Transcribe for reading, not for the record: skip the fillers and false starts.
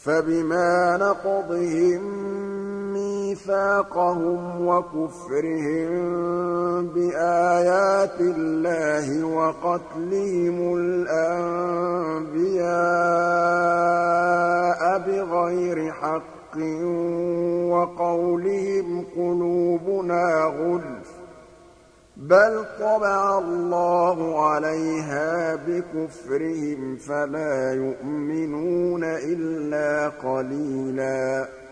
فَبِمَا نَقْضِهِم مِّيثَاقَهُمْ وَكُفْرِهِم بِآيَاتِ اللَّهِ وَقَتْلِهِمُ الْأَنبِيَاءَ بِغَيْرِ حَقٍّ وَقَوْلِهِمْ قُلُوبُنَا غُلْفٌ ۚ بَلْ طَبَعَ اللَّهُ عَلَيْهَا بِكُفْرِهِمْ فَلَا يُؤْمِنُونَ إِلَّا قَلِيلًا